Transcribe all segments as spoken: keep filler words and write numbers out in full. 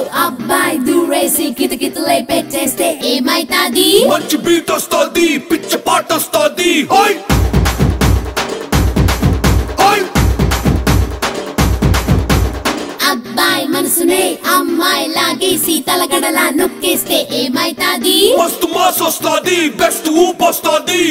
అబ్బాయి దూరేసి కితకితలై పెట్టేస్తే ఏమైతాది? మంచి బీట్ వస్తుంది, పిచ్చ పాట వస్తుంది. అబ్బాయి మనసునే అమ్మాయి లాగేసి తలగడలా నొక్కేస్తే ఏమైతాది? మస్తు మాస్ వస్తుంది, బెస్ట్ ఊప్ వస్తుంది.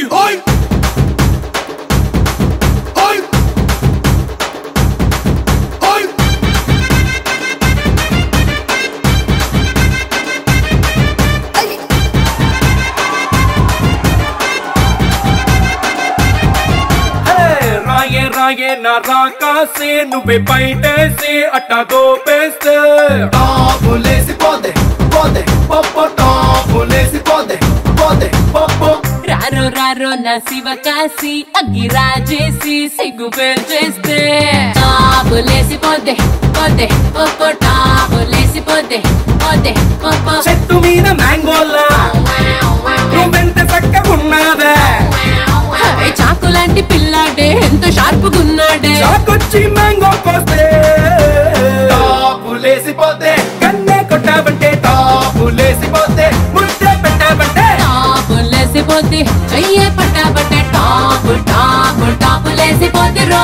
రాయే నా రాకాసే నువ్వే బయటేసి అట్టా దోపేస్తే టాపులేసి పోతే పోతే పప్పు టాపులేసి పోతే పోతే పప్పు రారో రారో నా శివ కాసి అగ్గి రాజేసి సిగ్గు పేరు చేస్తే టాపులేసి పోతే పోతే పప్పు టాపులేసి పోతే పోతే పప్పు చెట్టు మీద మ్యాంగోలా నువ్వెంత చక్కగున్నావే చాకు లాంటి పిల్లాడే ఎంత షార్పుగున్నాడే చాకొచ్చి మ్యాంగో కోస్తే టాపులేసి పోతే కన్నే కొట్టావంటే టాపులేసి పోతే ముద్దే పెట్టావంటే టాపులేసి పోతే చెయ్యే పట్టాబట్టే టాపు టాపు టాపులేసి పోతే రో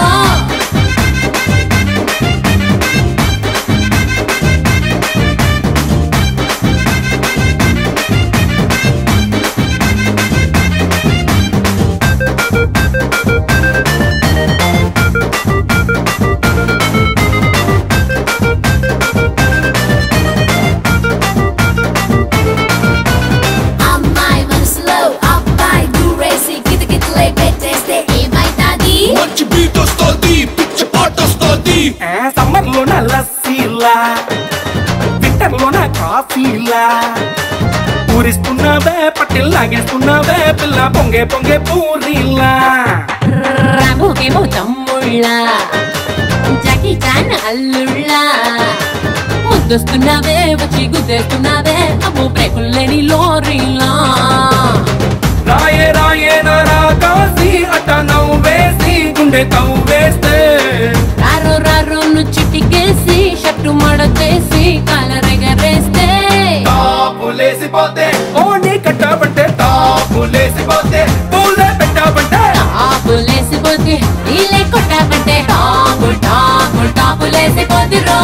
సమ్మర్ లోన లస్సీలా వింటర్ లోన కాఫీలా పూరిస్తున్నావే పట్టిల్ లాగేస్తున్నావే పిల్ల పొంగే పొంగే పూరీలా రామోకేమో తమ్ముళ్ళ జాకీ చాన్ అల్లుళ్ళ ముద్దొస్తున్నావే వచ్చి గుద్దేస్తున్నావే అమ్మో బ్రేకుల్లేని లోరీలా రాయే రాయే నా కాసి అట్ట నవ్వేసి గుండె తవ్వేస్తే రారో రారో ను చిటికేసి షట్టు మడతేసి కాలరెగరేస్తే టాపులేసి పోతే ఓని కట్టావంటే టాపులేసి పోతే పూలే పెట్టావంటే టాపులేసి పోతే నీలే కొట్టావంటే టాపు టాపు టాపులేసి పోతే రో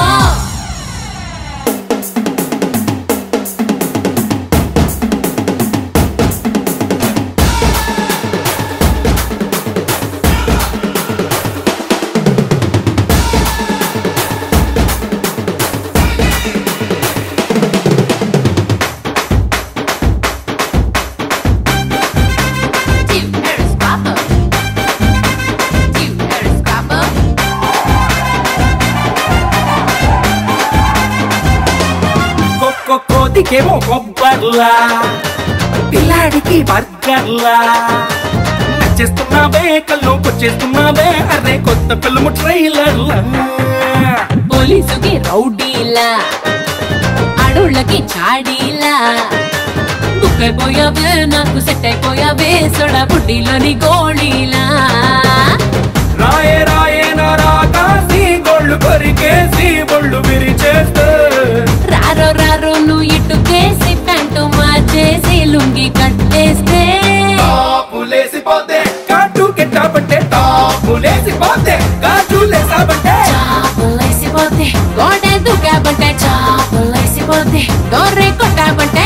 కోతికేమో కొబ్బర్లా పిల్లాడికి బర్గర్లా నచ్చేస్తున్నావే కళ్ళు కొచ్చేస్తున్నావే అరే కొత్త ఫిల్మ్ ట్రైలర్లా పోలీసుకి రౌడీలా ఆడోళ్ళకి చాడీలా బుక్ అయిపోయావే నాకు సెట్ అయిపోయావే సోడా బుడ్డిలోని గోళీలా రాయే రాయే నా రాకాసి గోళ్ళు కొరికేసి ఒళ్ళు విరిచేస్తే రారో రారో నువ్వు ఇటుకేసి ప్యాంటు మార్చేసి లుంగి కట్టేస్తే టాపులేసి పోతే కాటు కెట్టాబంటే టాపులేసి పోతే కాటు లేసాబంటే చాపులేసి పోతే గోడ దుకాబంటే చాపులేసి పోతే గొర్రె కొట్టాబంటే